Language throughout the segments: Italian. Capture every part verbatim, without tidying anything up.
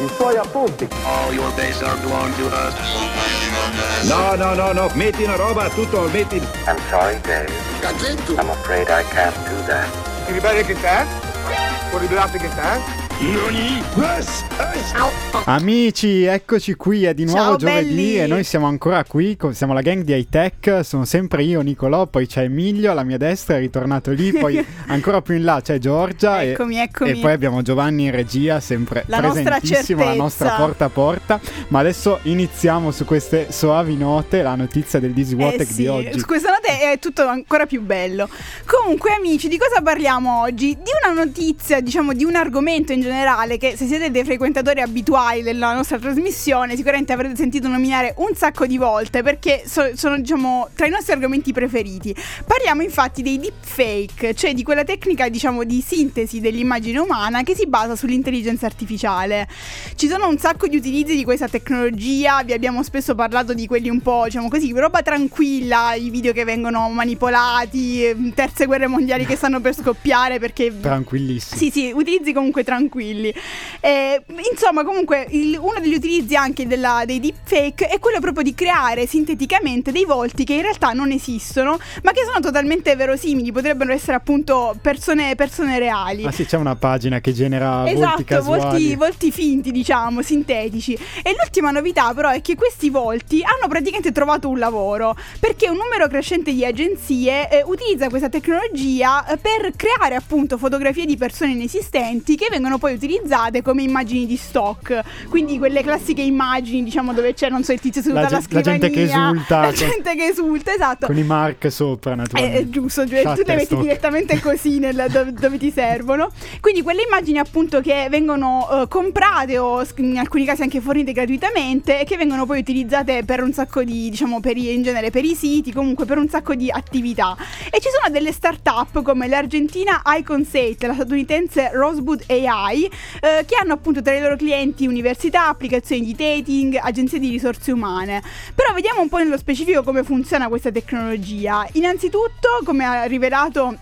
I suoi appunti. All your days are belong to us. No, no, no, no, metti una roba, tutto, metti... I'm sorry, Dave. Cazzetto. I'm afraid I can't do that. Ti ribelli che te? Vuoi ribellarti che te? Amici, eccoci qui, è di nuovo Ciao, giovedì belli. e noi siamo ancora qui, co- siamo la gang di High Tech, sono sempre io, Nicolò, poi c'è Emilio alla mia destra, è ritornato lì, poi ancora più in là c'è Giorgia Eccomi, e, eccomi. e poi abbiamo Giovanni in regia, sempre La nostra presentissimo, la certezza. nostra porta a porta, ma adesso iniziamo su queste soavi note, la notizia del Dizzy Watech Eh sì, di oggi. su questa nota è tutto ancora più bello. Comunque amici, di cosa parliamo oggi? Di una notizia, diciamo di un argomento in generale che se siete dei frequentatori abituali della nostra trasmissione sicuramente avrete sentito nominare un sacco di volte, perché so- sono diciamo tra i nostri argomenti preferiti. Parliamo infatti dei deepfake, cioè di quella tecnica diciamo di sintesi dell'immagine umana che si basa sull'intelligenza artificiale. Ci sono un sacco di utilizzi di questa tecnologia, vi abbiamo spesso parlato di quelli un po' diciamo così, roba tranquilla, i video che vengono manipolati, terze guerre mondiali che stanno per scoppiare perché... Tranquillissimi. Sì, sì, utilizzi comunque tranquilli. Eh, insomma, comunque, il, uno degli utilizzi anche della, dei deepfake è quello proprio di creare sinteticamente dei volti che in realtà non esistono, ma che sono totalmente verosimili, potrebbero essere appunto persone, persone reali. Ah sì, c'è una pagina che genera volti Esatto, casuali. volti, volti finti, diciamo, sintetici. E l'ultima novità però è che questi volti hanno praticamente trovato un lavoro, perché un numero crescente di agenzie eh, utilizza questa tecnologia eh, per creare appunto fotografie di persone inesistenti che vengono poi utilizzate come immagini di stock. Quindi quelle classiche immagini, diciamo, dove c'è, non so, il tizio seduto La alla gen- la scrivania, gente che esulta, la con- gente che esulta, esatto. Con i mark sopra, naturalmente. È giusto, cioè, tu le metti Shutterstock. direttamente così nel, dove, dove ti servono. Quindi quelle immagini appunto che vengono uh, comprate o in alcuni casi anche fornite gratuitamente e che vengono poi utilizzate per un sacco di, diciamo, per i, in genere per i siti, comunque per un sacco di attività. E ci sono delle start-up come l'Argentina Iconsate e la statunitense Rosebud A I eh, che hanno appunto tra i loro clienti università, applicazioni di dating, agenzie di risorse umane. Però vediamo un po' nello specifico come funziona questa tecnologia. Innanzitutto, come ha rivelato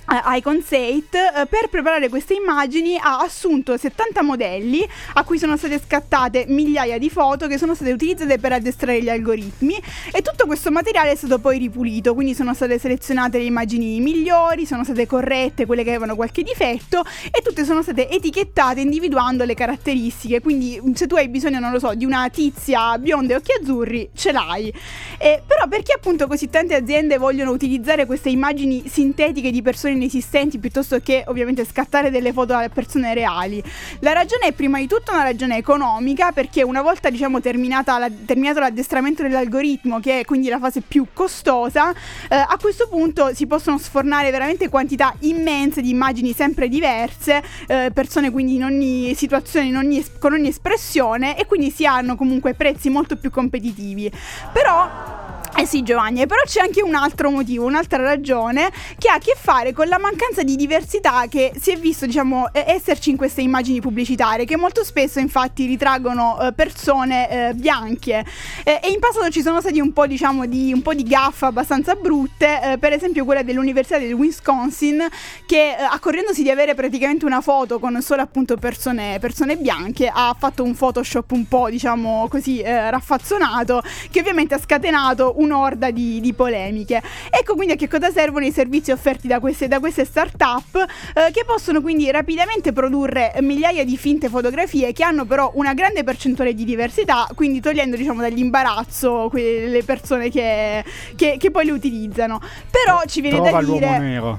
Iconsate, eh, per preparare queste immagini ha assunto settanta modelli a cui sono state scattate migliaia di foto che sono state utilizzate per addestrare gli algoritmi, e tutto questo materiale è stato poi ripulito, quindi sono state selezionate le immagini migliori, sono state corrette quelle che avevano qualche difetto e tutte sono state etichettate individuando le caratteristiche. Quindi se tu hai bisogno, non lo so, di una tizia bionda e occhi azzurri, ce l'hai. Eh, però perché appunto così tante aziende vogliono utilizzare queste immagini sintetiche di persone inesistenti piuttosto che ovviamente scattare delle foto a persone reali? La ragione è prima di tutto una ragione economica, perché una volta diciamo terminata la, terminato l'addestramento dell'algoritmo, che è quindi la fase più costosa, eh, a questo punto si possono sfornare veramente quantità immense di immagini sempre diverse, eh, persone quindi in ogni situazione, in ogni, con ogni espressione, e quindi si hanno comunque prezzi molto più competitivi. Però Eh sì Giovanni, però c'è anche un altro motivo, un'altra ragione che ha a che fare con la mancanza di diversità che si è visto diciamo eh, esserci in queste immagini pubblicitarie, che molto spesso infatti ritraggono eh, persone eh, bianche, eh, e in passato ci sono stati un po' diciamo di un po' di gaffe abbastanza brutte, eh, per esempio quella dell'Università del Wisconsin che eh, accorgendosi di avere praticamente una foto con solo appunto persone, persone bianche, ha fatto un Photoshop un po' diciamo così eh, raffazzonato, che ovviamente ha scatenato un'orda di, di polemiche. Ecco quindi a che cosa servono i servizi offerti da queste, da queste start-up, eh, che possono quindi rapidamente produrre migliaia di finte fotografie che hanno però una grande percentuale di diversità, quindi togliendo diciamo dall'imbarazzo quelle persone che, che, che poi le utilizzano. Però ci viene Trova da dire... l'uomo nero.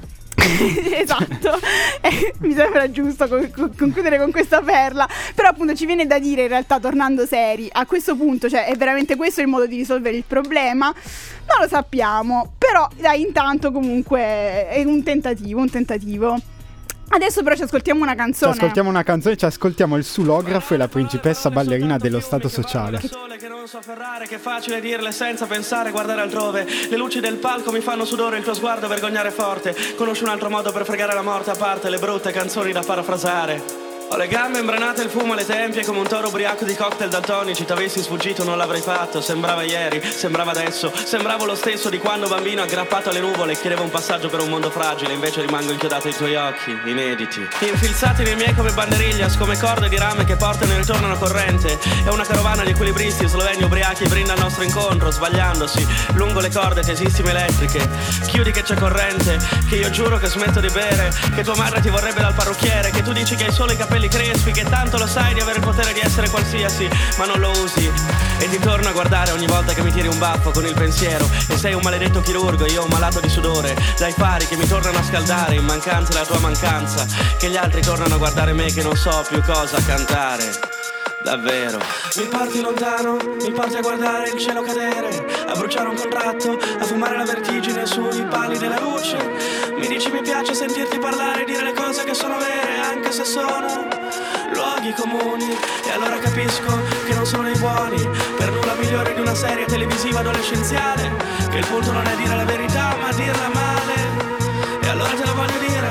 Esatto, eh, mi sembra giusto con, con, concludere con questa perla. Però appunto ci viene da dire, in realtà, tornando seri, a questo punto, cioè è veramente questo il modo di risolvere il problema? Non lo sappiamo, però dai, intanto comunque è un tentativo, un tentativo. Adesso però ci ascoltiamo una canzone. Ci ascoltiamo una canzone, ci ascoltiamo il sulografo e la principessa ballerina dello Stato Sociale. Che non so afferrare, che è facile dirle senza pensare, guardare altrove. Le luci del palco mi fanno sudore, il tuo sguardo vergognare forte. Conosci un altro modo per fregare la morte, a parte le brutte canzoni da parafrasare? Ho le gambe imbranate, il fumo alle tempie come un toro ubriaco di cocktail daltonici. T'avessi sfuggito non l'avrei fatto. Sembrava ieri, sembrava adesso. Sembravo lo stesso di quando bambino aggrappato alle nuvole chiedevo un passaggio per un mondo fragile. Invece rimango inchiodato ai tuoi occhi, inediti, infilzati nei miei come banderillas, come corde di rame che portano e ritornano corrente. È una carovana di equilibristi sloveni ubriachi brinda al nostro incontro, sbagliandosi lungo le corde tesissime elettriche. Chiudi che c'è corrente, che io giuro che smetto di bere, che tua madre ti vorrebbe dal parrucchiere, che tu dici che hai solo i capelli crespi, che tanto lo sai di avere il potere di essere qualsiasi, ma non lo usi. E ti torno a guardare ogni volta che mi tiri un baffo con il pensiero. E sei un maledetto chirurgo, io un malato di sudore, dai fari che mi tornano a scaldare in mancanza della tua mancanza, che gli altri tornano a guardare me che non so più cosa cantare. Davvero. Mi porti lontano, mi porti a guardare il cielo cadere, a bruciare un contratto, a fumare la vertigine sui pali della luce. Mi dici mi piace sentirti parlare e dire le cose che sono vere, anche se sono luoghi comuni. E allora capisco che non sono dei buoni, per nulla migliori di una serie televisiva adolescenziale, che il punto non è dire la verità ma dirla male. E allora te la voglio dire,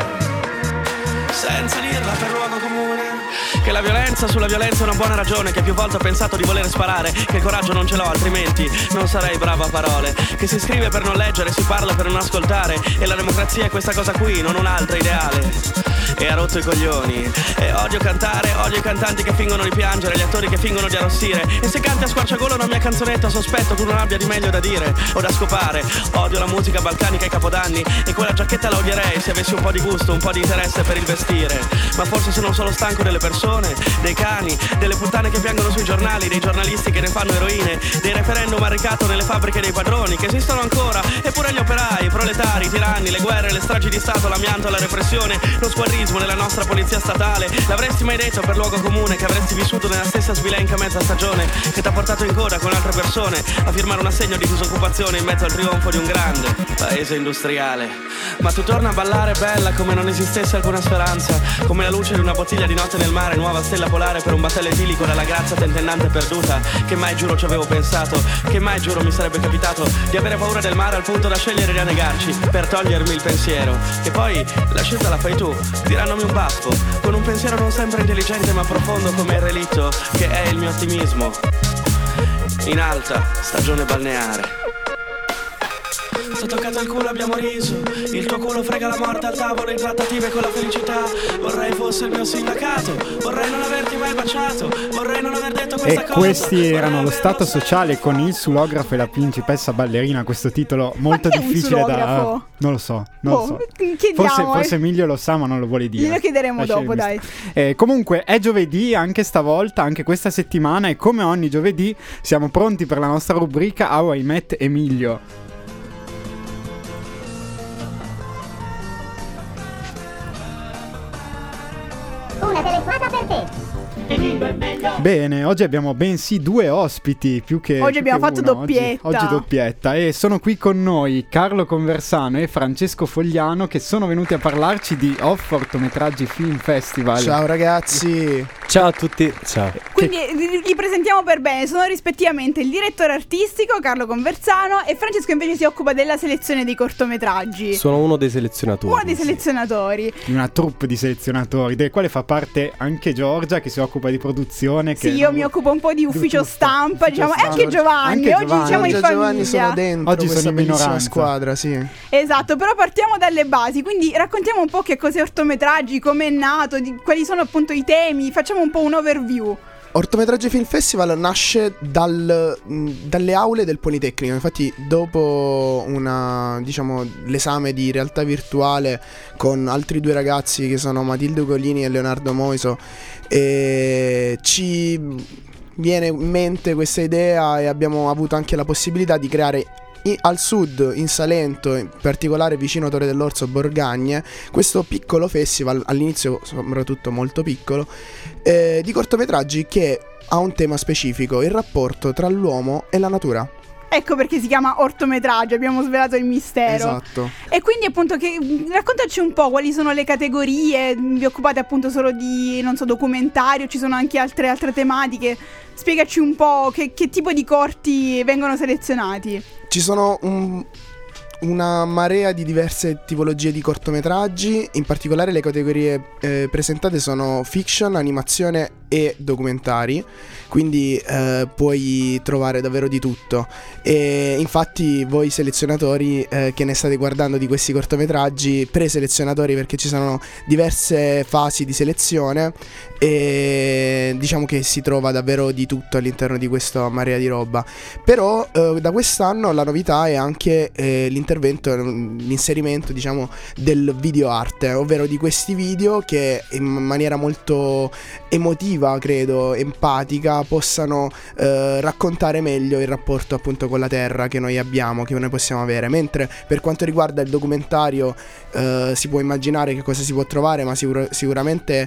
senza dirla per luogo comune, che la violenza sulla violenza è una buona ragione, che più volte ho pensato di voler sparare, che il coraggio non ce l'ho altrimenti non sarei bravo a parole, che si scrive per non leggere, si parla per non ascoltare, e la democrazia è questa cosa qui, non un'altra ideale. E ha rotto i coglioni, e odio cantare, odio i cantanti che fingono di piangere, gli attori che fingono di arrossire. E se canti a squarciagola una mia canzonetta, sospetto tu non abbia di meglio da dire o da scopare. Odio la musica balcanica ai capodanni, e quella giacchetta la odierei se avessi un po' di gusto, un po' di interesse per il vestire. Ma forse sono solo stanco delle persone, dei cani, delle puttane che piangono sui giornali, dei giornalisti che ne fanno eroine, dei referendum a ricatto nelle fabbriche dei padroni che esistono ancora, eppure gli operai, i proletari, i tiranni, le guerre, le stragi di stato, l'amianto, la repressione, lo squadrismo nella nostra polizia statale. L'avresti mai detto per luogo comune che avresti vissuto nella stessa sbilenca mezza stagione che t'ha portato in coda con altre persone a firmare un assegno di disoccupazione in mezzo al trionfo di un grande paese industriale? Ma tu torna a ballare bella come non esistesse alcuna speranza, come la luce di una bottiglia di notte nel mare, nuova stella polare per un battello etilico dalla grazia tentennante e perduta, che mai giuro ci avevo pensato, che mai giuro mi sarebbe capitato di avere paura del mare al punto da scegliere di annegarci per togliermi il pensiero. E poi la scelta la fai tu, tirandomi un baffo, con un pensiero non sempre intelligente ma profondo come il relitto che è il mio ottimismo in alta stagione balneare. T'ho toccato il culo, abbiamo riso, il tuo culo frega la morte al tavolo in trattative con la felicità. Vorrei fosse il mio sindacato, vorrei non averti mai baciato, vorrei non aver detto questa e cosa. E questi erano lo Stato Sociale con il sulografo e la principessa ballerina. Questo titolo molto ma che difficile è un da... Non lo so, non oh, lo so. Chiediamo, Forse, eh. forse Emilio lo sa ma non lo vuole dire. Glielo chiederemo Lasciami dopo, dai. Eh, comunque è giovedì anche stavolta, anche questa settimana, e come ogni giovedì siamo pronti per la nostra rubrica How I Met Emilio. Una telefonata per te. Bene, oggi abbiamo bensì due ospiti più che Oggi più abbiamo che fatto uno. doppietta. Oggi, oggi doppietta e sono qui con noi Carlo Conversano e Francesco Fogliano, che sono venuti a parlarci di Off Cortometraggi Film Festival. Ciao ragazzi. Ciao a tutti. Ciao. Quindi li, li presentiamo per bene. Sono rispettivamente il direttore artistico Carlo Conversano e Francesco invece si occupa della selezione dei cortometraggi. Sono uno dei selezionatori. Uno dei selezionatori. Di una troupe di selezionatori, del quale fa parte anche Giorgia, che si occupa di produzione. Sì, che io non... mi occupo un po' di ufficio stampa, ufficio diciamo, stampa. e anche Giovanni. Anche Oggi Giovanni. siamo in Giorgia e Giovanni famiglia. sono dentro Oggi questa sono in bellissima minoranza. squadra, sì. Esatto, però partiamo dalle basi, quindi raccontiamo un po' che cos'è Ortometraggi, come è nato, di, quali sono appunto i temi, facciamo un po' un overview. Ortometraggi Film Festival nasce dal, mh, dalle aule del Politecnico. Infatti dopo una, diciamo, l'esame di realtà virtuale con altri due ragazzi che sono Matilde Ugolini e Leonardo Moiso, e ci viene in mente questa idea e abbiamo avuto anche la possibilità di creare I, al sud, in Salento, in particolare vicino a Torre dell'Orso, Borgagne, questo piccolo festival, all'inizio soprattutto molto piccolo, eh, di cortometraggi che ha un tema specifico: il rapporto tra l'uomo e la natura. Ecco perché si chiama ortometraggio, abbiamo svelato il mistero. Esatto. E quindi appunto che, raccontaci un po' quali sono le categorie, vi occupate appunto solo di, non so, documentario, ci sono anche altre, altre tematiche, spiegaci un po' che, che tipo di corti vengono selezionati. Ci sono un, una marea di diverse tipologie di cortometraggi. In particolare le categorie eh, presentate sono fiction, animazione e documentari, quindi eh, puoi trovare davvero di tutto. E infatti voi selezionatori eh, che ne state guardando di questi cortometraggi, preselezionatori, perché ci sono diverse fasi di selezione, e diciamo che si trova davvero di tutto all'interno di questa marea di roba. Però eh, da quest'anno la novità è anche eh, l'intervento, l'inserimento diciamo del video arte, ovvero di questi video che in maniera molto emotiva, credo, empatica, possano eh, raccontare meglio il rapporto appunto con la terra che noi abbiamo, che noi possiamo avere. Mentre per quanto riguarda il documentario eh, si può immaginare che cosa si può trovare, ma sicur- sicuramente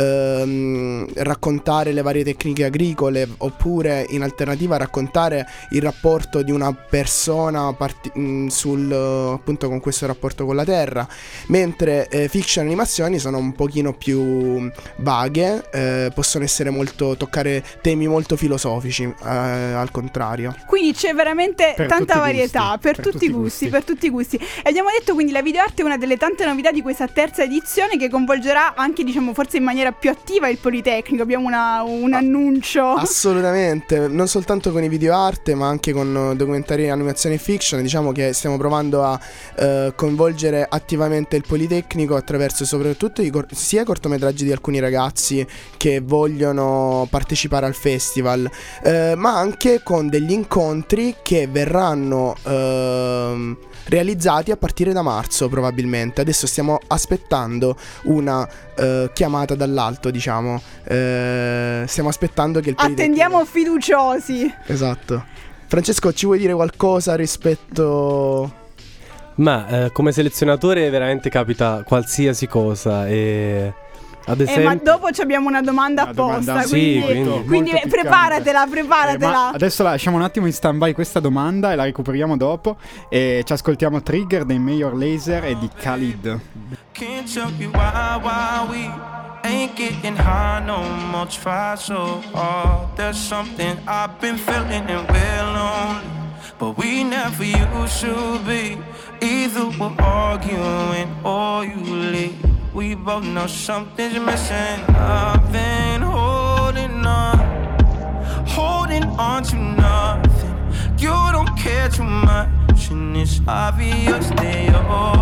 ehm, raccontare le varie tecniche agricole, oppure in alternativa raccontare il rapporto di una persona parti- mh, sul appunto con questo rapporto con la terra. Mentre eh, fiction e animazioni sono un pochino più vaghe, eh, possono essere molto toccare temi molto filosofici, eh, al contrario. Quindi c'è veramente Per tanta tutti i varietà, gusti, per, per tutti tutti i i gusti, gusti. per tutti i gusti. E abbiamo detto quindi la videoarte è una delle tante novità di questa terza edizione, che coinvolgerà anche, diciamo, forse in maniera più attiva il Politecnico. Abbiamo una, un Ah, annuncio. Assolutamente, non soltanto con i video arte, ma anche con documentari, animazione e fiction. Diciamo che stiamo provando a eh, coinvolgere attivamente il Politecnico attraverso soprattutto i cor- sia i cortometraggi di alcuni ragazzi che vogliono partecipare al festival, eh, ma anche con degli incontri che verranno ehm, realizzati a partire da marzo probabilmente. Adesso stiamo aspettando una eh, chiamata dall'alto, diciamo. Eh, stiamo aspettando che il Politecnico... Attendiamo fiduciosi. Esatto. Francesco, ci vuoi dire qualcosa rispetto... Ma eh, come selezionatore veramente capita qualsiasi cosa e... Ad Eh, esempio... ma dopo ci abbiamo una domanda Una apposta, domanda- quindi, Sì, quindi- molto quindi piccante. preparatela, preparatela. Eh, ma adesso lasciamo un attimo in stand-by questa domanda e la recuperiamo dopo. E ci ascoltiamo Trigger dei Major Lazer e di Khalid. Can't tell you why, why we ain't getting high no more. Try so hard. There's something I've been feeling and we're lonely, but we never used to be. Either we're arguing or you leave. We both know something's missing. I've been holding on, holding on to nothing. You don't care too much, and it's obvious that you're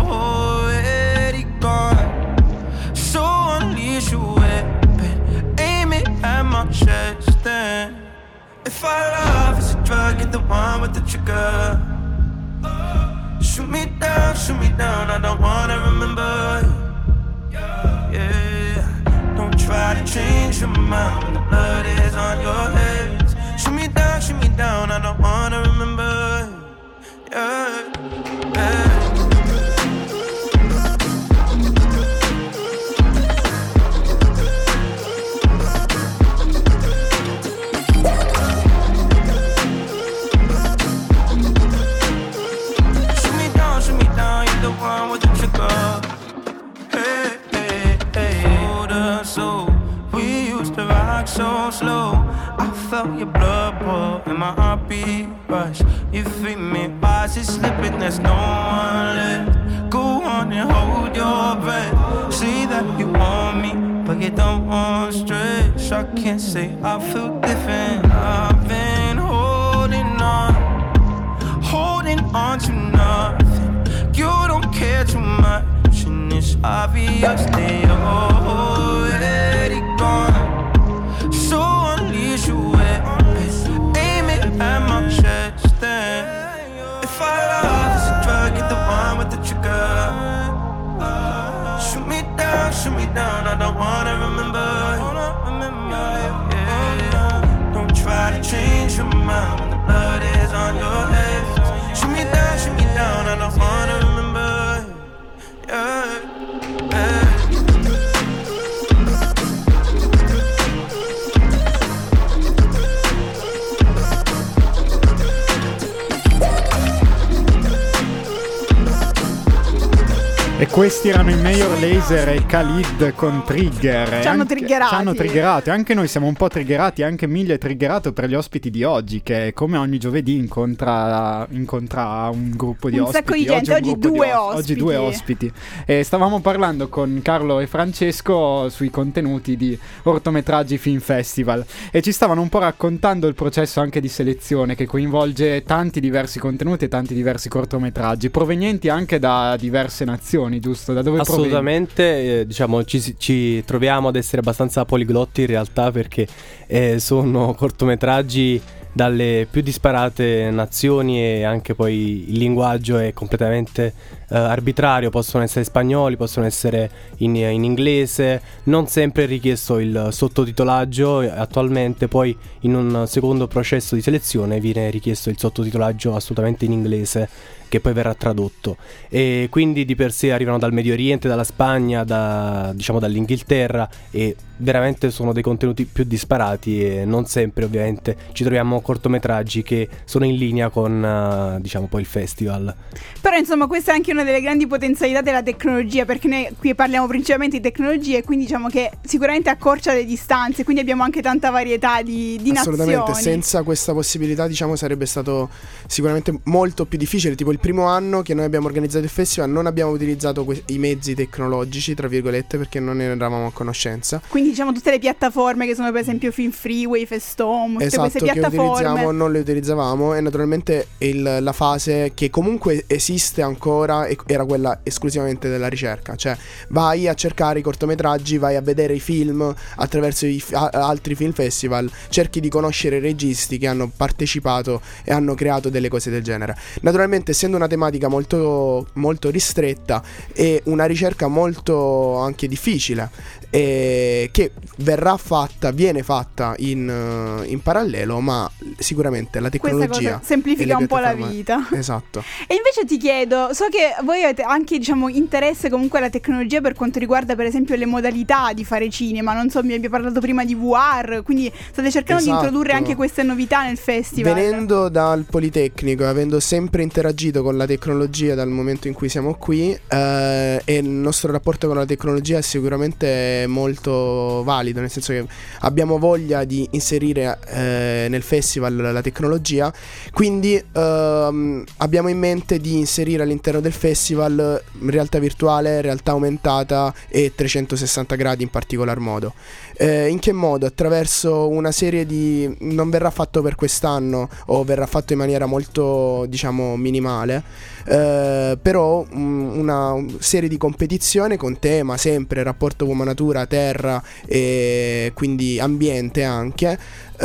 already gone. So unleash your weapon, aim it at my chest. Then, if our love is a drug, you're the one with the trigger. Shoot me down, shoot me down, I don't wanna remember. Yeah, don't try to change your mind when the blood is on your hands. Shoot me down, shoot me down, I don't wanna remember. Yeah, yeah. So slow, I felt your blood pour and my heartbeat rush. You feed me fast, it's slipping, there's no one left. Go on and hold your breath. Say that you want me, but you don't want stretch. I can't say I feel different. I've been holding on, holding on to nothing. You don't care too much, and it's obvious that you're already gone. So unleash your weapon, aim it at my chest. Then, if our love is a drug, you're the one with the trigger. Shoot me down, shoot me down, I don't wanna remember. Yeah, don't try to change your mind when the blood is on your head. Shoot me down, shoot me down, I don't wanna remember. Yeah, yeah. E questi erano i Major Lazer e Khalid con Trigger. Ci hanno anche, triggerati. Ci hanno triggerati. Anche noi siamo un po' triggerati. Anche Emilio è triggerato per gli ospiti di oggi, che come ogni giovedì incontra, incontra un gruppo di un ospiti. Un sacco di gente, oggi, oggi due ospiti. Oggi due ospiti. E stavamo parlando con Carlo e Francesco sui contenuti di Cortometraggi Film Festival. E ci stavano un po' raccontando il processo anche di selezione, che coinvolge tanti diversi contenuti e tanti diversi cortometraggi, provenienti anche da diverse nazioni. Giusto? Da dove assolutamente, eh, diciamo ci, ci troviamo ad essere abbastanza poliglotti in realtà, perché eh, sono cortometraggi dalle più disparate nazioni e anche poi il linguaggio è completamente eh, arbitrario. Possono essere spagnoli, possono essere in, in inglese, non sempre è richiesto il sottotitolaggio attualmente. Poi in un secondo processo di selezione viene richiesto il sottotitolaggio assolutamente in inglese, che poi verrà tradotto, e quindi di per sé arrivano dal Medio Oriente, dalla Spagna, da, diciamo dall'Inghilterra, e veramente sono dei contenuti più disparati, e non sempre ovviamente ci troviamo cortometraggi che sono in linea con uh, diciamo poi il festival. Però insomma questa è anche una delle grandi potenzialità della tecnologia, perché noi qui parliamo principalmente di tecnologia, e quindi diciamo che sicuramente accorcia le distanze, quindi abbiamo anche tanta varietà di, di assolutamente nazioni. Senza questa possibilità, diciamo, sarebbe stato sicuramente molto più difficile. Tipo il primo anno che noi abbiamo organizzato il festival non abbiamo utilizzato que- i mezzi tecnologici, tra virgolette, perché non ne eravamo a conoscenza. Quindi diciamo tutte le piattaforme che sono per esempio Film Freeway, Festom, tutte esatto, queste piattaforme che utilizziamo non le utilizzavamo. E naturalmente il, la fase che comunque esiste ancora era quella esclusivamente della ricerca, cioè vai a cercare i cortometraggi, vai a vedere i film attraverso i f- a- altri film festival, cerchi di conoscere i registi che hanno partecipato e hanno creato delle cose del genere. Naturalmente, essendo una tematica molto, molto ristretta e una ricerca molto anche difficile, e che verrà fatta, viene fatta in, in parallelo, ma sicuramente la tecnologia questa cosa semplifica un po' la vita. Esatto. E invece ti chiedo, so che voi avete anche diciamo interesse comunque alla tecnologia per quanto riguarda per esempio le modalità di fare cinema, non so, mi abbiamo parlato prima di V R, quindi state cercando esatto. di introdurre anche queste novità nel festival. Venendo dal Politecnico, avendo sempre interagito con la tecnologia dal momento in cui siamo qui, eh, e il nostro rapporto con la tecnologia è sicuramente molto valido, nel senso che abbiamo voglia di inserire eh, nel festival la tecnologia, quindi ehm, abbiamo in mente di inserire all'interno del festival realtà virtuale, realtà aumentata e trecentosessanta gradi in particolar modo. Eh, in che modo? Attraverso una serie di... non verrà fatto per quest'anno, o verrà fatto in maniera molto, diciamo, minimale, eh, però um, una serie di competizioni con tema sempre rapporto uomo-natura, terra e quindi ambiente anche,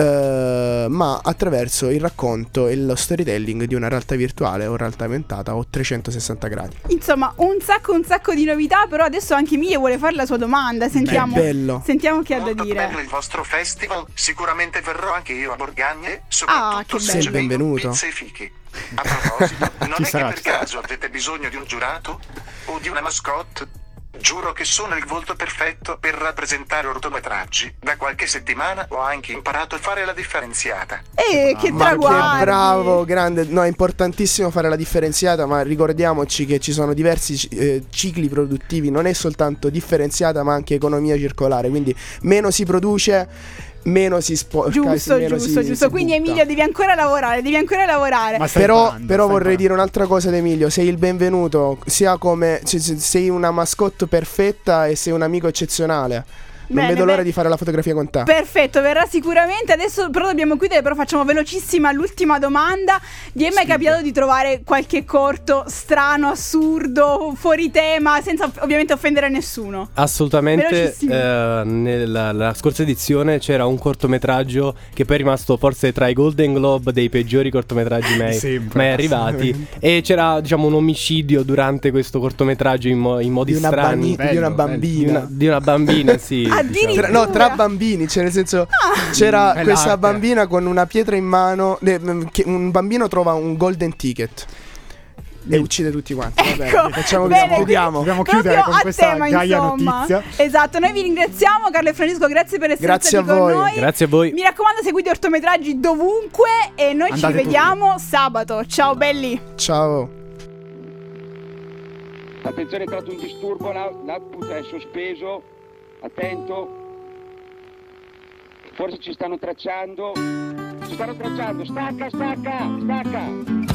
eh, ma attraverso il racconto e lo storytelling di una realtà virtuale o realtà aumentata o trecentosessanta gradi. Insomma, un sacco un sacco di novità, però adesso anche Emilio vuole fare la sua domanda. Sentiamo, Beh, bello. sentiamo che ha da dire. Bello il vostro festival, sicuramente verrò anche io a Borgagne, Ah, soprattutto che se bello. ci vedo benvenuto. pizze e fichi. A proposito, non Ci è che sarà, per ci sarà. caso avete bisogno di un giurato? O di una mascotte? Giuro che sono il volto perfetto per rappresentare cortometraggi. Da qualche settimana ho anche imparato a fare la differenziata. Eh, che Ma che traguardi. bravo, grande. No, è importantissimo fare la differenziata, ma ricordiamoci che ci sono diversi eh, cicli produttivi. Non è soltanto differenziata, ma anche economia circolare. Quindi meno si produce, meno si sporca. Giusto, meno giusto, si, giusto. si Quindi butta. Emilio devi ancora lavorare, devi ancora lavorare. Ma stai Però, imparando, però stai vorrei imparando. dire un'altra cosa ad Emilio. Sei il benvenuto, sia come se- se- sei una mascotte perfetta e sei un amico eccezionale. Non Bene, vedo l'ora beh. di fare la fotografia con te. Perfetto, verrà sicuramente. Adesso però dobbiamo chiudere, però facciamo velocissima l'ultima domanda. Vi è mai capitato di trovare qualche corto strano, assurdo, fuori tema, senza ovviamente offendere nessuno? Assolutamente. Velocissimi. eh, nella, nella scorsa edizione c'era un cortometraggio che poi è rimasto forse tra i Golden Globe dei peggiori cortometraggi mai, Sempre, mai arrivati, e c'era diciamo un omicidio durante questo cortometraggio in, mo- in modi Di una, strani. bani- di una Bello, bello. Di bambina. una, di una bambina, sì. Addirittura. Tra- no, tra bambini, cioè nel senso c'era È questa l'arte. bambina con una pietra in mano, eh, che un bambino trova un golden ticket e uccide tutti quanti. Va bene, Ecco, facciamo bene, chiudiamo. chiudiamo. Dobbiamo Proprio chiudere con a questa tema, gaia insomma. notizia. Esatto, noi vi ringraziamo Carlo e Francesco, grazie per essere Grazie stati a voi. con noi. Grazie a voi. Mi raccomando, seguite ortometraggi dovunque e noi Andate ci vediamo sabato. Ciao belli. Ciao. Attenzione, è entrato un disturbo, l'out- l'output è sospeso, attento. Forse ci stanno tracciando, ci stanno tracciando, stacca, stacca, stacca.